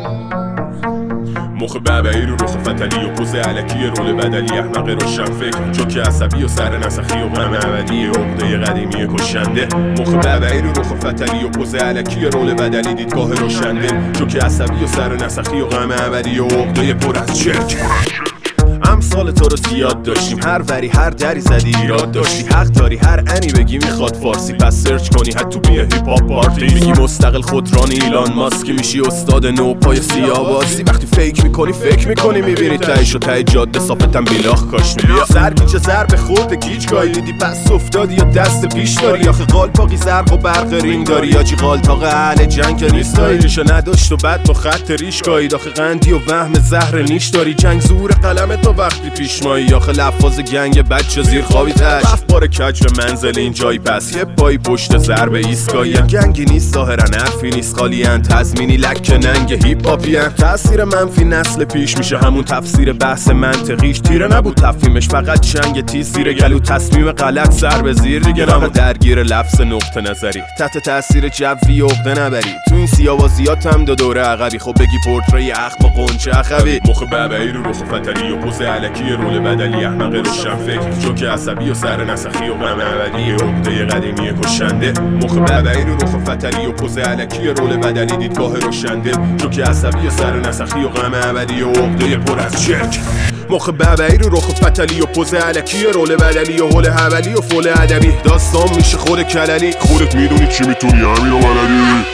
مخ ببعی رو رخ فتلی و پوز علکی رول بدلی احمق روشن فکر جوک عصبی و سر نسخی و غم ابدی عقده قدیمی کشنده. مخ ببعی رو رخ فتلی و پوز علکی رول بدلی دیدگاه روشنده جوک عصبی و سر نسخی و غم ابدی و عقده پر از چرک. امثال تو رو زیاد داشتیم، هر وری هر دری زدی ایراد داشتی. حق داری هر انی بگی میخواد فارسی، پس سرچ کنی حتی توی هیپ هاپ پارتی. میگی مستقل خودرانی ایلان ماسک، میشی استاد نو پای سیاوازی. وقتی فکر میکنی فکر میکنی میبینی تهش و ته جاده صافتم بیلاخ کاش بیا سرگیچه ضرب خورد گیج گاهی دیدی پس افتادی یا دست پیش داری. آخه قالپاقی زرق و برق رینگ داری یا چی قالتاق اهل جنگ نیستایی. ریشو نداشت و بعد با خط ریش گاهید. آخه قندی و وهم زهر نیش داری. جنگ زور قلم تو وقتی پیش مایی. آخه لفاظ گنگ بچه زیر خوابی تش رفت بار کج به منزل این جایی. پس یه پایی پشت ضربه ایستگاهی. گنگی نیست ظاهرا حرفی نیست خالیان تضمینی لکه ننگ هیپ هاپیان. تأثیر منفی نسل پیش میشه همون تفسیر بحث منطقیش. تیره نبود تفهیمش فقط چنگ تیز زیر گلو. تصمیم غلط سر به زیر دیگه نمون درگیر لفظ نقطه نظری. تحت تأثیر جوی عقده نبری. تو این سیاوازیات هم دو دوره عقبی. خب بگی پورتری اخم و قنچه اخوی. مخ ببعی رو رخ فتلی و پوز علکی رول بدلی احمق روشن فکر جوک عصبی و سر نسخی و غم ابدی عقده قدیمی کشنده. مخ ببعی رو رخ فتلی و پوز علکی رول بدلی دیدگاه روشنده جوک عصبی و سر نسخی و غم ابدی و عقده پر از چرک. مخ ببعی رو رخ فتلی و پوز علکی رول بدلی و هول حولی و فول ادبی. داستان میشه خود کللی. خودت میدونی چی میتونی همین و بلدی.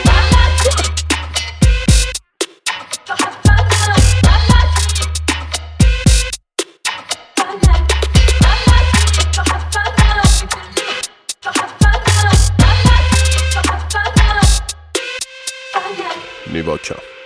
نیواکم